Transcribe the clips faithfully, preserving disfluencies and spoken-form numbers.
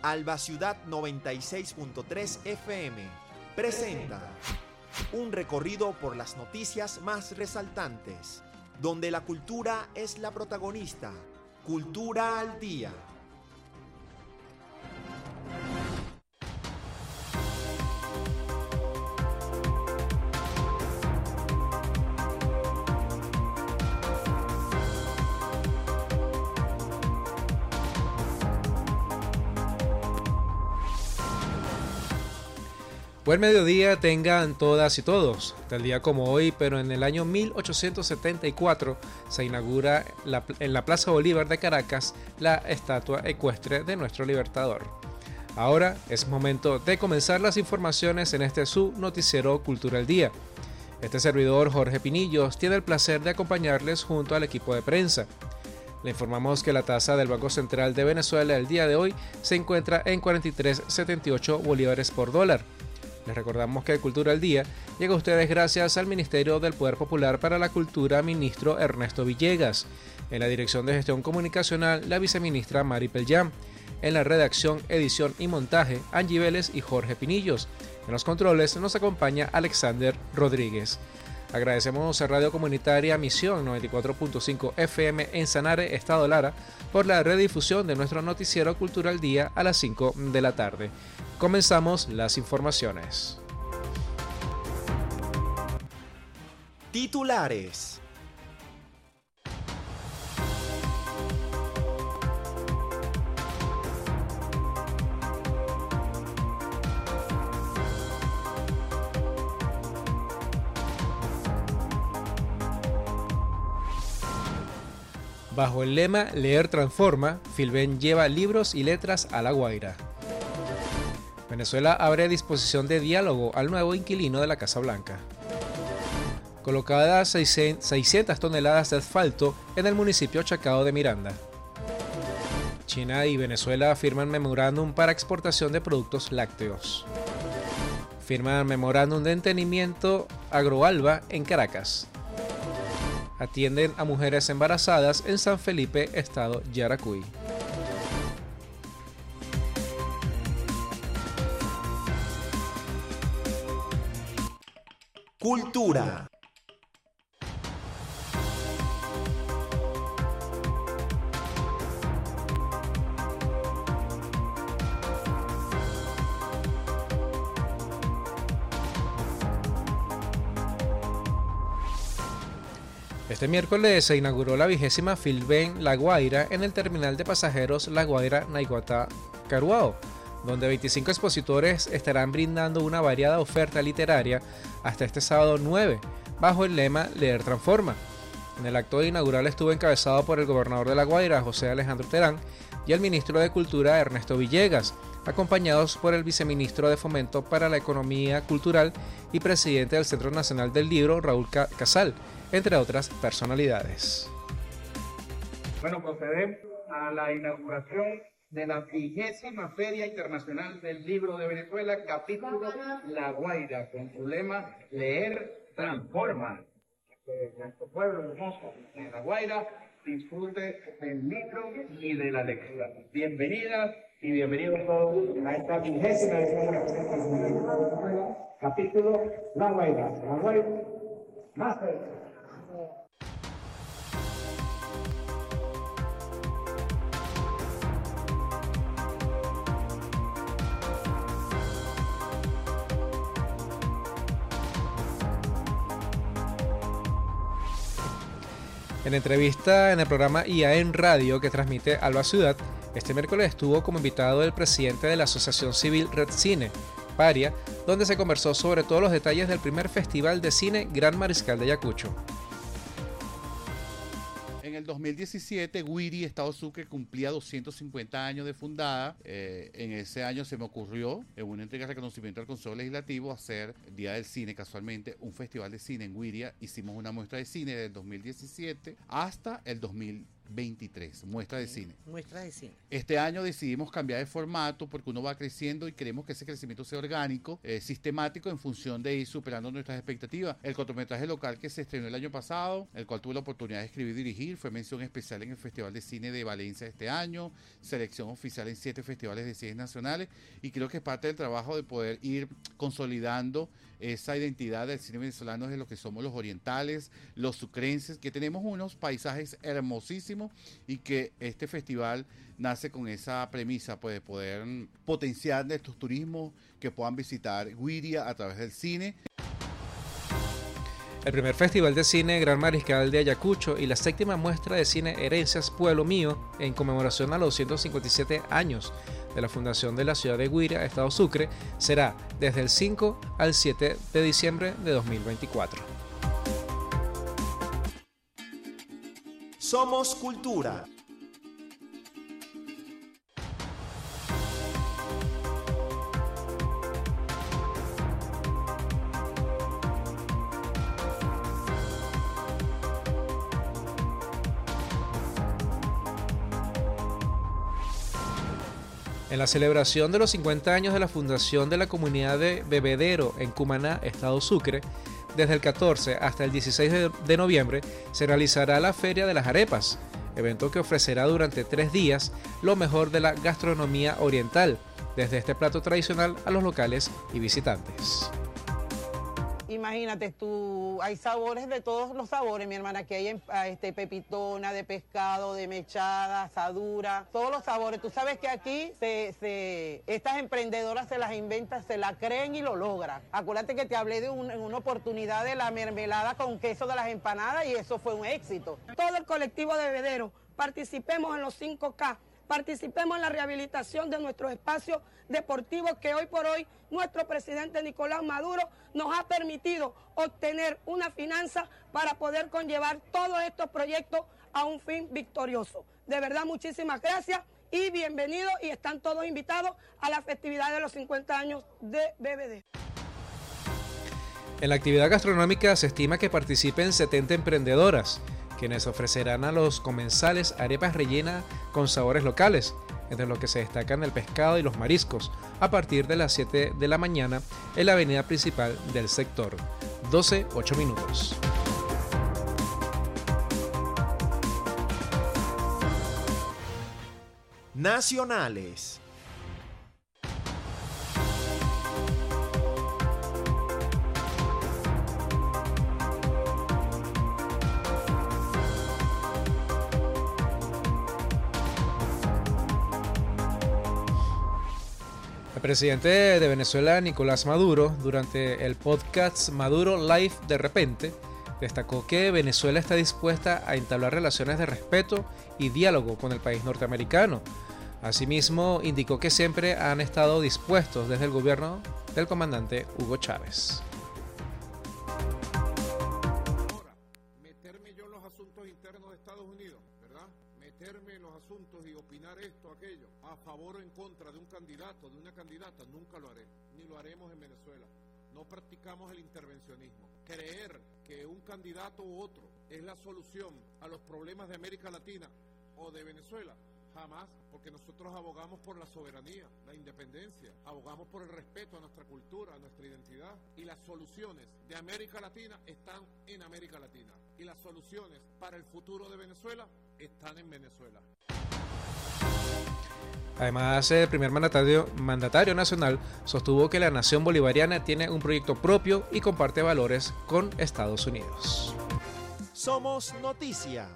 Alba Ciudad noventa y seis punto tres F M presenta un recorrido por las noticias más resaltantes, donde la cultura es la protagonista. Cultura al día. Buen mediodía tengan todas y todos. Tal día como hoy, pero en el año mil ochocientos setenta y cuatro, se inaugura la, en la Plaza Bolívar de Caracas la estatua ecuestre de nuestro libertador. Ahora es momento de comenzar las informaciones en este su noticiero Cultura al Día. Este servidor, Jorge Pinillos, tiene el placer de acompañarles junto al equipo de prensa. Le informamos que la tasa del Banco Central de Venezuela el día de hoy se encuentra en cuarenta y tres punto setenta y ocho bolívares por dólar. Les recordamos que Cultura al Día llega a ustedes gracias al Ministerio del Poder Popular para la Cultura, ministro Ernesto Villegas. En la Dirección de Gestión Comunicacional, la viceministra Mari Pellam. En la redacción, edición y montaje, Angie Vélez y Jorge Pinillos. En los controles nos acompaña Alexander Rodríguez. Agradecemos a Radio Comunitaria Misión noventa y cuatro punto cinco F M en Sanare, Estado Lara, por la redifusión de nuestro noticiero Cultura al Día a las cinco de la tarde. Comenzamos las informaciones. Titulares. Bajo el lema Leer transforma, Filben lleva libros y letras a La Guaira. Venezuela abre disposición de diálogo al nuevo inquilino de la Casa Blanca. Colocadas seiscientas toneladas de asfalto en el municipio Chacao de Miranda. China y Venezuela firman memorándum para exportación de productos lácteos. Firman memorándum de entendimiento Agroalba en Caracas. Atienden a mujeres embarazadas en San Felipe, estado Yaracuy. Cultura. Este miércoles se inauguró la vigésima Filben La Guaira en el terminal de pasajeros La Guaira Naiguatá Caruao, donde veinticinco expositores estarán brindando una variada oferta literaria hasta este sábado nueve, bajo el lema Leer Transforma. En el acto inaugural estuvo encabezado por el gobernador de La Guaira, José Alejandro Terán, y el ministro de Cultura, Ernesto Villegas, acompañados por el viceministro de Fomento para la Economía Cultural y presidente del Centro Nacional del Libro, Raúl Casal, entre otras personalidades. Bueno, procedemos a la inauguración de la vigésima Feria Internacional del Libro de Venezuela, capítulo La Guaira, con su lema Leer Transforma. Que nuestro pueblo hermoso de La Guaira disfrute del libro y de la lectura. Bienvenidas y bienvenidos todos a esta vigésima edición de la Feria Internacional del Libro de Venezuela, capítulo La Guaira. La Guaira, más cerca. En entrevista en el programa I A en Radio que transmite Alba Ciudad, este miércoles estuvo como invitado el presidente de la Asociación Civil Red Cine, Paria, donde se conversó sobre todos los detalles del primer Festival de Cine Gran Mariscal de Ayacucho. En el dos mil diecisiete, Guiri, Estado Sucre, cumplía doscientos cincuenta años de fundada. Eh, en ese año se me ocurrió, en una entrega de reconocimiento al Consejo Legislativo, hacer Día del Cine, casualmente, un festival de cine en Guiria. Hicimos una muestra de cine del dos mil diecisiete hasta el dos mil veintitrés, muestra de cine. Muestra de cine. Este año decidimos cambiar de formato porque uno va creciendo y queremos que ese crecimiento sea orgánico, eh, sistemático, en función de ir superando nuestras expectativas. El cortometraje local que se estrenó el año pasado, el cual tuve la oportunidad de escribir y dirigir, fue mención especial en el Festival de Cine de Valencia este año, selección oficial en siete festivales de cine nacionales, y creo que es parte del trabajo de poder ir consolidando esa identidad del cine venezolano de lo que somos los orientales, los sucrenses, que tenemos unos paisajes hermosísimos y que este festival nace con esa premisa, pues, de poder potenciar estos turismos que puedan visitar Güiria a través del cine. El primer Festival de Cine Gran Mariscal de Ayacucho y la séptima muestra de cine Herencias Pueblo Mío, en conmemoración a los doscientos cincuenta y siete años de la fundación de la ciudad de Güiria, Estado Sucre, será desde el cinco al siete de diciembre de dos mil veinticuatro. Somos Cultura. En la celebración de los cincuenta años de la fundación de la comunidad de Bebedero en Cumaná, Estado Sucre, desde el catorce hasta el dieciséis de noviembre se realizará la Feria de las Arepas, evento que ofrecerá durante tres días lo mejor de la gastronomía oriental, desde este plato tradicional a los locales y visitantes. Imagínate tú, hay sabores de todos los sabores, mi hermana, que hay este, pepitona, de pescado, de mechada, asadura, todos los sabores. Tú sabes que aquí se, se, estas emprendedoras se las inventan, se la creen y lo logran. Acuérdate que te hablé de un, una oportunidad de la mermelada con queso de las empanadas y eso fue un éxito. Todo el colectivo de Bebedero, participemos en los cinco K. Participemos en la rehabilitación de nuestros espacios deportivos que hoy por hoy nuestro presidente Nicolás Maduro nos ha permitido obtener una finanza para poder conllevar todos estos proyectos a un fin victorioso. De verdad, muchísimas gracias y bienvenidos, y están todos invitados a la festividad de los cincuenta años de B B D. En la actividad gastronómica se estima que participen setenta emprendedoras, quienes ofrecerán a los comensales arepas rellenas con sabores locales, entre los que se destacan el pescado y los mariscos, a partir de las siete de la mañana en la avenida principal del sector. doce, ocho minutos. Nacionales. El presidente de Venezuela, Nicolás Maduro, durante el podcast Maduro Live de repente, destacó que Venezuela está dispuesta a entablar relaciones de respeto y diálogo con el país norteamericano. Asimismo, indicó que siempre han estado dispuestos desde el gobierno del comandante Hugo Chávez. Ahora, meterme yo en los asuntos internos de Estados Unidos, ¿verdad? Meterme en los asuntos y opinar esto, aquello, a favor o en contra de un candidato, de una candidata, nunca lo haré, ni lo haremos en Venezuela. No practicamos el intervencionismo. Creer que un candidato u otro es la solución a los problemas de América Latina o de Venezuela, jamás, porque nosotros abogamos por la soberanía, la independencia, abogamos por el respeto a nuestra cultura, a nuestra identidad, y las soluciones de América Latina están en América Latina, y las soluciones para el futuro de Venezuela están en Venezuela. Además, el primer mandatario, mandatario nacional sostuvo que la nación bolivariana tiene un proyecto propio y comparte valores con Estados Unidos. Somos Noticia.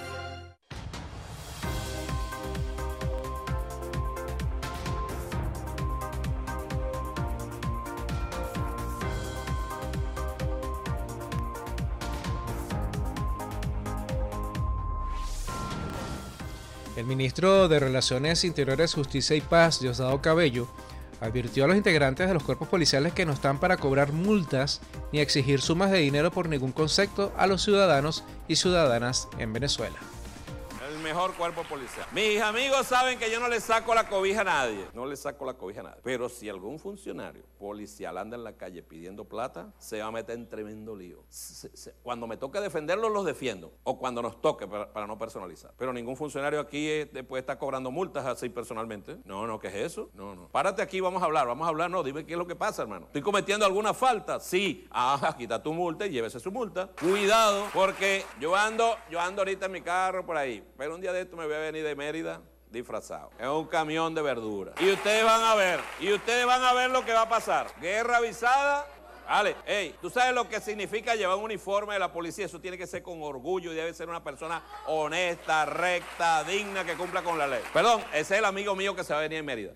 El ministro de Relaciones Interiores, Justicia y Paz, Diosdado Cabello, advirtió a los integrantes de los cuerpos policiales que no están para cobrar multas ni exigir sumas de dinero por ningún concepto a los ciudadanos y ciudadanas en Venezuela. El mejor cuerpo policial. Mis amigos saben que yo no le saco la cobija a nadie, no le saco la cobija a nadie. Pero si algún funcionario policial anda en la calle pidiendo plata, se va a meter en tremendo lío. Se, se, cuando me toque defenderlos, los defiendo. O cuando nos toque, para, para no personalizar. Pero ningún funcionario aquí eh, puede estar cobrando multas así personalmente. No, no, ¿qué es eso? No, no. Párate aquí, vamos a hablar, vamos a hablar. No, dime qué es lo que pasa, hermano. ¿Estoy cometiendo alguna falta? Sí. Ah, aquí está tu multa y llévese su multa. Cuidado, porque yo ando, yo ando ahorita en mi carro por ahí. Pero un día de esto me voy a venir de Mérida disfrazado. Es un camión de verduras. Y ustedes van a ver, y ustedes van a ver lo que va a pasar. Guerra avisada. Vale, hey, ¿tú sabes lo que significa llevar un uniforme de la policía? Eso tiene que ser con orgullo y debe ser una persona honesta, recta, digna, que cumpla con la ley. Perdón, ese es el amigo mío que se va a venir en Mérida.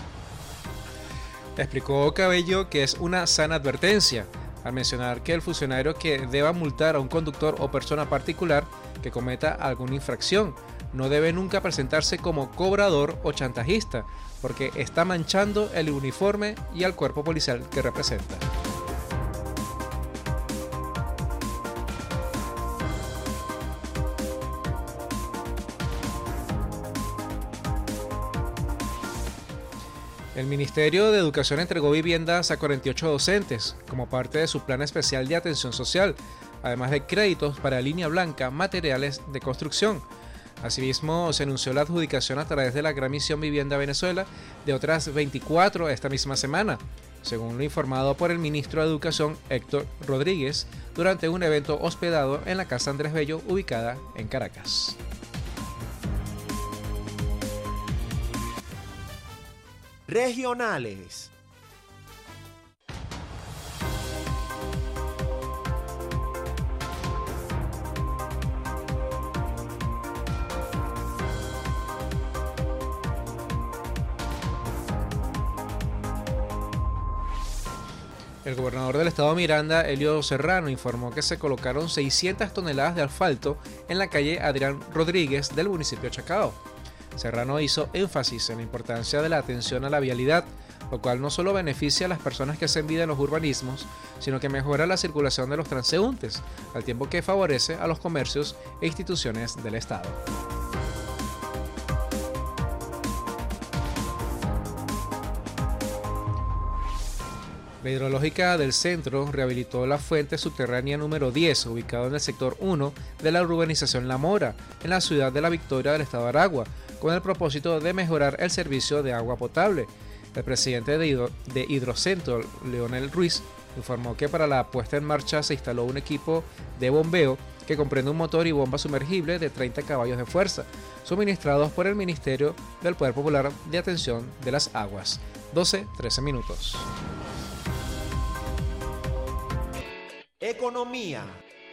Explicó Cabello que es una sana advertencia al mencionar que el funcionario que deba multar a un conductor o persona particular que cometa alguna infracción no debe nunca presentarse como cobrador o chantajista, porque está manchando el uniforme y al cuerpo policial que representa. El Ministerio de Educación entregó viviendas a cuarenta y ocho docentes como parte de su plan especial de atención social, además de créditos para línea blanca, materiales de construcción. Asimismo, se anunció la adjudicación a través de la Gran Misión Vivienda Venezuela de otras veinticuatro esta misma semana, según lo informado por el ministro de Educación Héctor Rodríguez durante un evento hospedado en la Casa Andrés Bello ubicada en Caracas. Regionales. El gobernador del estado Miranda, Elio Serrano, informó que se colocaron seiscientas toneladas de asfalto en la calle Adrián Rodríguez del municipio de Chacao. Serrano hizo énfasis en la importancia de la atención a la vialidad, lo cual no solo beneficia a las personas que hacen vida en los urbanismos, sino que mejora la circulación de los transeúntes, al tiempo que favorece a los comercios e instituciones del estado. La hidrológica del centro rehabilitó la fuente subterránea número diez, ubicada en el sector uno de la urbanización La Mora, en la ciudad de La Victoria del estado de Aragua, con el propósito de mejorar el servicio de agua potable. El presidente de, Hidro, de Hidrocentro, Leonel Ruiz, informó que para la puesta en marcha se instaló un equipo de bombeo que comprende un motor y bomba sumergible de treinta caballos de fuerza, suministrados por el Ministerio del Poder Popular de Atención de las Aguas. doce trece minutos. Economía.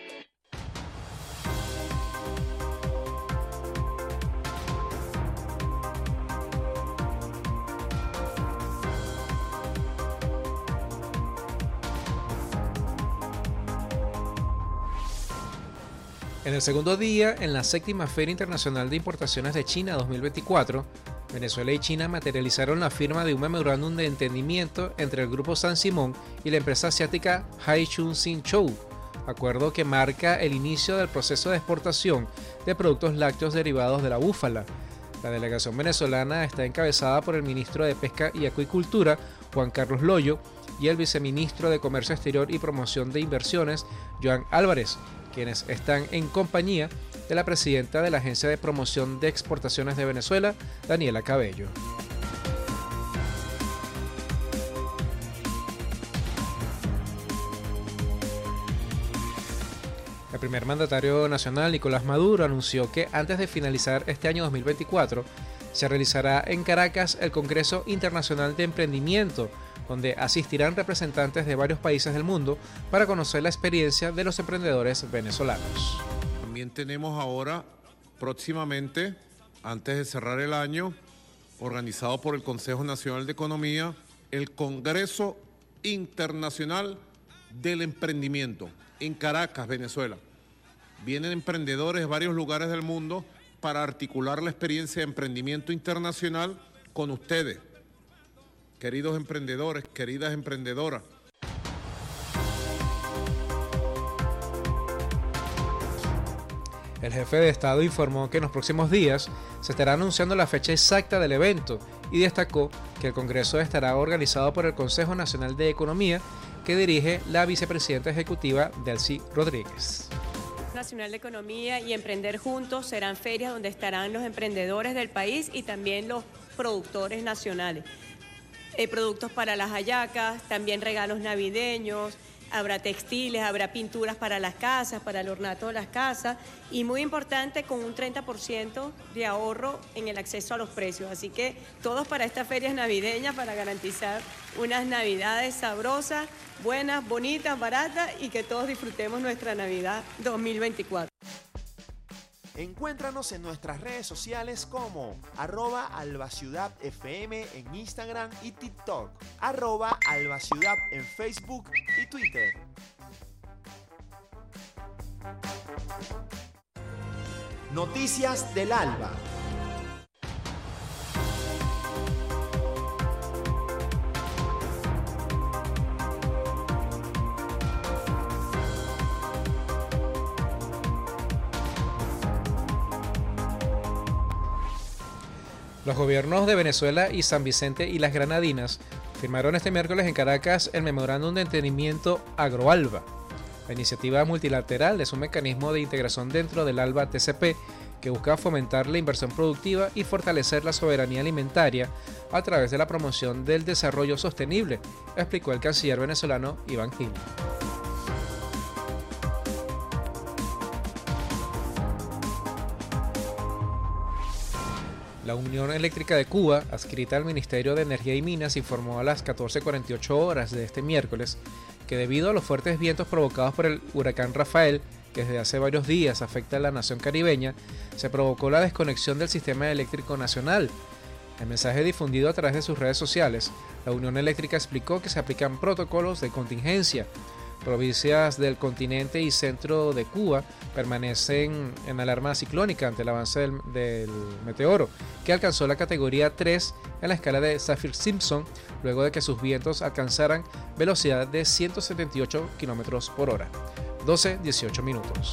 En el segundo día, en la séptima Feria Internacional de Importaciones de China dos mil veinticuatro, Venezuela y China materializaron la firma de un memorándum de entendimiento entre el Grupo San Simón y la empresa asiática Haichun Xinchou, acuerdo que marca el inicio del proceso de exportación de productos lácteos derivados de la búfala. La delegación venezolana está encabezada por el ministro de Pesca y Acuicultura, Juan Carlos Loyo, y el viceministro de Comercio Exterior y Promoción de Inversiones, Joan Álvarez, quienes están en compañía de la presidenta de la Agencia de Promoción de Exportaciones de Venezuela, Daniela Cabello. El primer mandatario nacional, Nicolás Maduro, anunció que antes de finalizar este año dos mil veinticuatro, se realizará en Caracas el Congreso Internacional de Emprendimiento, donde asistirán representantes de varios países del mundo para conocer la experiencia de los emprendedores venezolanos. También tenemos ahora, próximamente, antes de cerrar el año, organizado por el Consejo Nacional de Economía, el Congreso Internacional del Emprendimiento en Caracas, Venezuela. Vienen emprendedores de varios lugares del mundo para articular la experiencia de emprendimiento internacional con ustedes, queridos emprendedores, queridas emprendedoras. El jefe de Estado informó que en los próximos días se estará anunciando la fecha exacta del evento y destacó que el Congreso estará organizado por el Consejo Nacional de Economía que dirige la vicepresidenta ejecutiva Delcy Rodríguez. Nacional de Economía y Emprender Juntos serán ferias donde estarán los emprendedores del país y también los productores nacionales. Eh, productos para las hallacas, también regalos navideños, habrá textiles, habrá pinturas para las casas, para el ornato de las casas y muy importante con un treinta por ciento de ahorro en el acceso a los precios. Así que todos para estas ferias navideñas para garantizar unas navidades sabrosas, buenas, bonitas, baratas y que todos disfrutemos nuestra Navidad dos mil veinticuatro. Encuéntranos en nuestras redes sociales como arroba albaciudad fm en Instagram y TikTok, arroba albaciudad en Facebook y Twitter. Noticias del Alba. Los gobiernos de Venezuela y San Vicente y las Granadinas firmaron este miércoles en Caracas el Memorándum de Entendimiento Agroalba. La iniciativa multilateral es un mecanismo de integración dentro del ALBA T C P que busca fomentar la inversión productiva y fortalecer la soberanía alimentaria a través de la promoción del desarrollo sostenible, explicó el canciller venezolano Iván Gil. La Unión Eléctrica de Cuba, adscrita al Ministerio de Energía y Minas, informó a las catorce cuarenta y ocho horas de este miércoles que debido a los fuertes vientos provocados por el huracán Rafael, que desde hace varios días afecta a la nación caribeña, se provocó la desconexión del sistema eléctrico nacional. En mensaje difundido a través de sus redes sociales, la Unión Eléctrica explicó que se aplican protocolos de contingencia. Provincias del continente y centro de Cuba permanecen en alarma ciclónica ante el avance del, del meteoro, que alcanzó la categoría tres en la escala de Saffir-Simpson, luego de que sus vientos alcanzaran velocidad de ciento setenta y ocho kilómetros por hora. doce dieciocho minutos.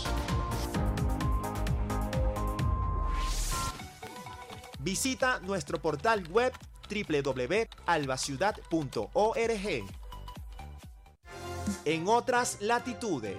Visita nuestro portal web doble u doble u doble u punto albaciudad punto org. En otras latitudes.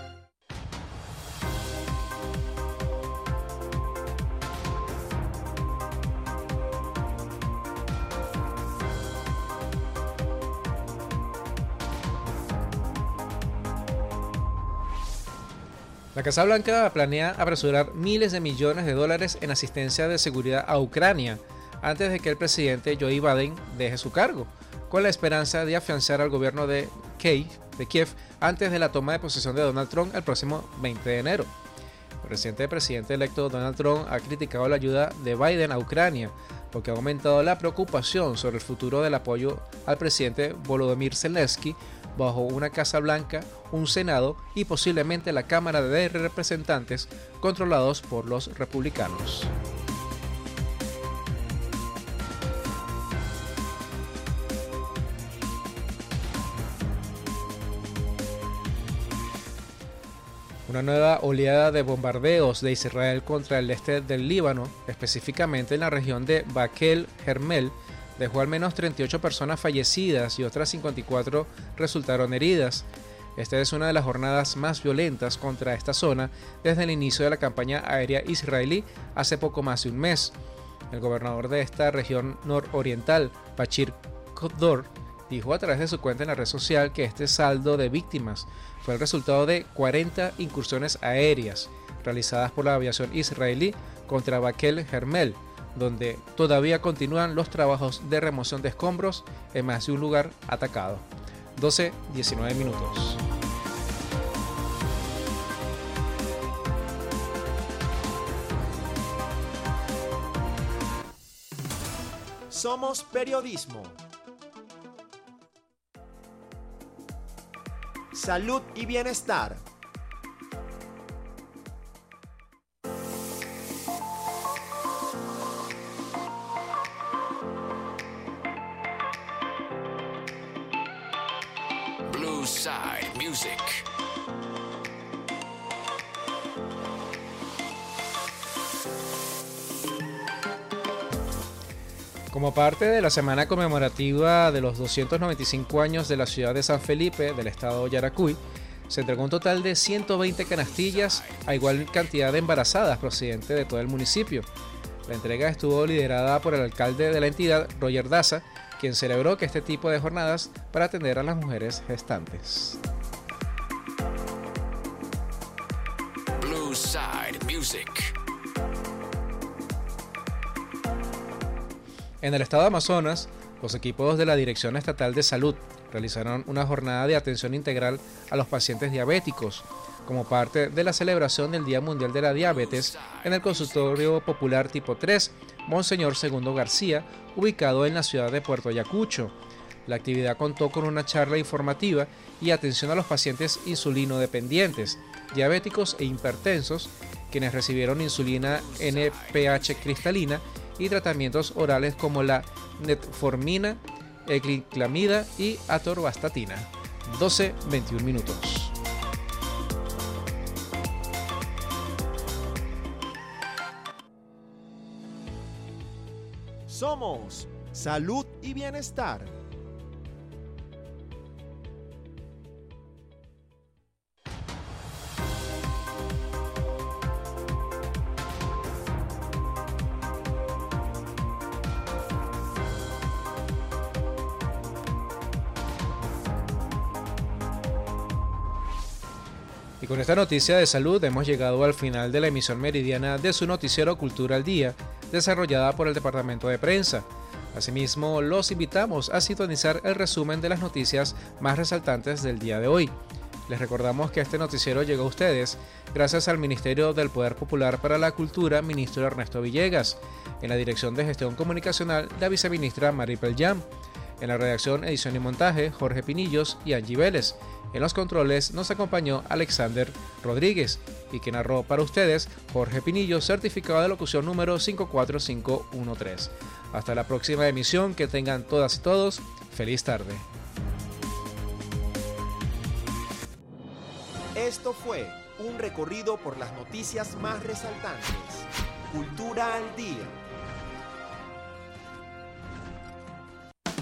La Casa Blanca planea apresurar miles de millones de dólares en asistencia de seguridad a Ucrania antes de que el presidente Joe Biden deje su cargo, con la esperanza de afianzar al gobierno de Kiev, de Kiev antes de la toma de posesión de Donald Trump el próximo veinte de enero. El reciente presidente electo Donald Trump ha criticado la ayuda de Biden a Ucrania, lo que ha aumentado la preocupación sobre el futuro del apoyo al presidente Volodymyr Zelensky bajo una Casa Blanca, un Senado y posiblemente la Cámara de Representantes controlados por los republicanos. Una nueva oleada de bombardeos de Israel contra el este del Líbano, específicamente en la región de Baquel Hermel, dejó al menos treinta y ocho personas fallecidas y otras cincuenta y cuatro resultaron heridas. Esta es una de las jornadas más violentas contra esta zona desde el inicio de la campaña aérea israelí hace poco más de un mes. El gobernador de esta región nororiental, Bachir Kodor, dijo a través de su cuenta en la red social que este saldo de víctimas fue el resultado de cuarenta incursiones aéreas realizadas por la aviación israelí contra Baquel Hermel, donde todavía continúan los trabajos de remoción de escombros en más de un lugar atacado. doce diecinueve minutos. Somos periodismo. Salud y bienestar. Blue Side Music. Como parte de la semana conmemorativa de los doscientos noventa y cinco años de la ciudad de San Felipe, del estado Yaracuy, se entregó un total de ciento veinte canastillas a igual cantidad de embarazadas procedentes de todo el municipio. La entrega estuvo liderada por el alcalde de la entidad, Roger Daza, quien celebró que este tipo de jornadas para atender a las mujeres gestantes. Blue Side Music. En el estado de Amazonas, los equipos de la Dirección Estatal de Salud realizaron una jornada de atención integral a los pacientes diabéticos, como parte de la celebración del Día Mundial de la Diabetes en el Consultorio Popular Tipo tres, Monseñor Segundo García, ubicado en la ciudad de Puerto Ayacucho. La actividad contó con una charla informativa y atención a los pacientes insulinodependientes, diabéticos e hipertensos, quienes recibieron insulina N P H cristalina y tratamientos orales como la metformina, ecliclamida y atorvastatina. doce veintiún minutos. Somos Salud y Bienestar. Y con esta noticia de salud hemos llegado al final de la emisión meridiana de su noticiero Cultura al Día, desarrollada por el Departamento de Prensa. Asimismo, los invitamos a sintonizar el resumen de las noticias más resaltantes del día de hoy. Les recordamos que este noticiero llegó a ustedes gracias al Ministerio del Poder Popular para la Cultura, ministro Ernesto Villegas, en la Dirección de Gestión Comunicacional, la viceministra Maripel Yam, en la redacción, edición y montaje, Jorge Pinillos y Angie Vélez. En los controles nos acompañó Alexander Rodríguez y que narró para ustedes Jorge Pinillo, certificado de locución número cinco cuatro cinco uno tres. Hasta la próxima emisión, que tengan todas y todos feliz tarde. Esto fue un recorrido por las noticias más resaltantes. Cultura al Día.